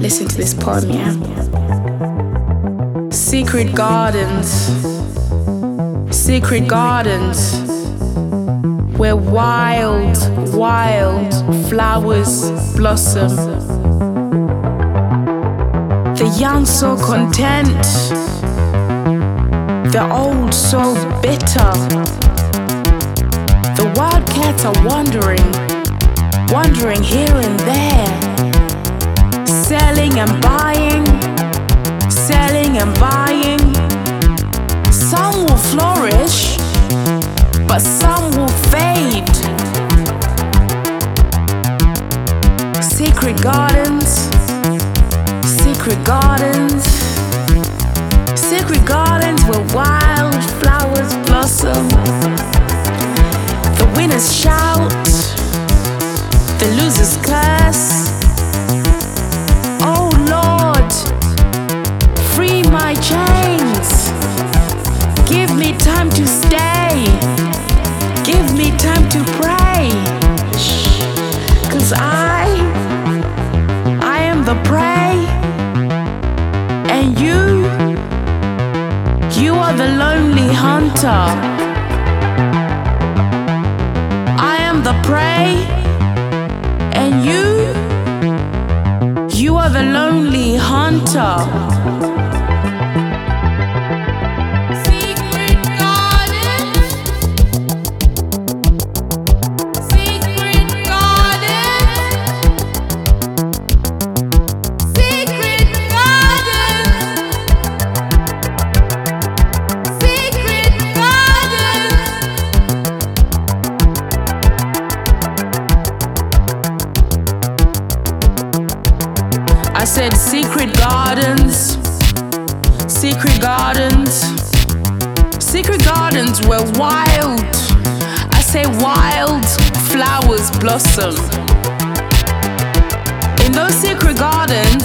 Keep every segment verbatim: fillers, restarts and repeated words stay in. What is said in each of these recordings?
Listen to this poem, yeah? Secret gardens, secret gardens, where wild, wild flowers blossom. The young so content, the old so bitter. The wildcats are wandering, wandering here and there, selling and buying, selling and buying. Some will flourish, but some will fade. Secret gardens, secret gardens, secret gardens where wild flowers blossom. The winners shout, the losers curse. Oh Lord, free my chains. Give me time to stay. Give me time to pray. Shh. 'Cause I, I am the prey. And you, you are the lonely hunter. I am the prey. And you, you are the lonely hunter. Secret gardens, secret gardens, secret gardens, secret gardens. I said secret gardens, secret gardens, secret gardens where wild, I say wild flowers blossom. In those secret gardens,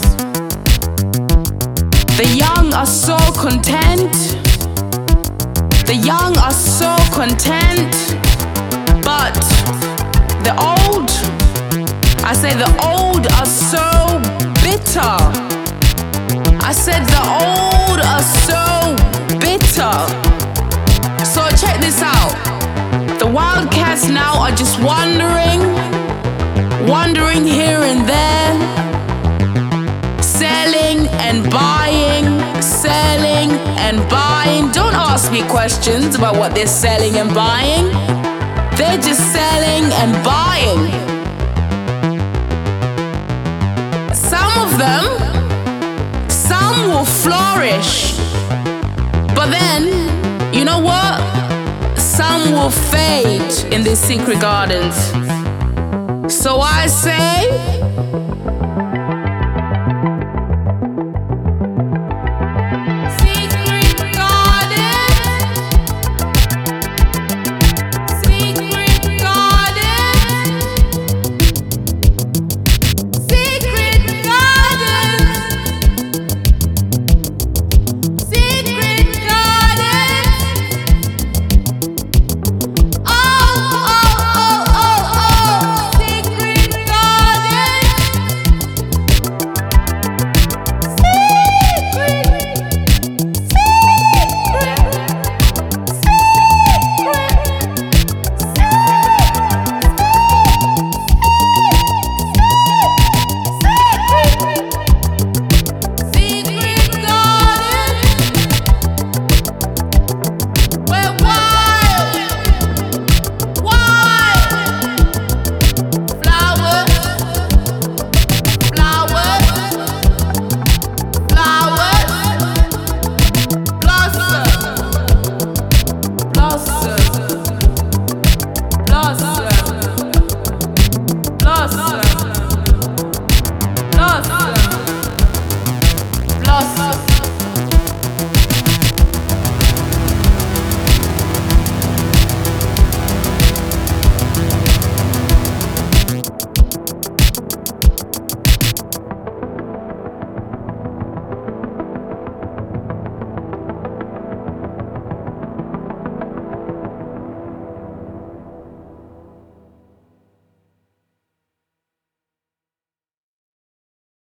the young are so content, the young are so content, but the old, I say the old are so bitter. I said the old are so bitter. So check this out. The wildcats now are just wandering, wandering here and there, selling and buying, selling and buying. Don't ask me questions about what they're selling and buying. They're just selling and buying. Some of them, some will flourish, but then, you know what? Some will fade in these secret gardens. So I say,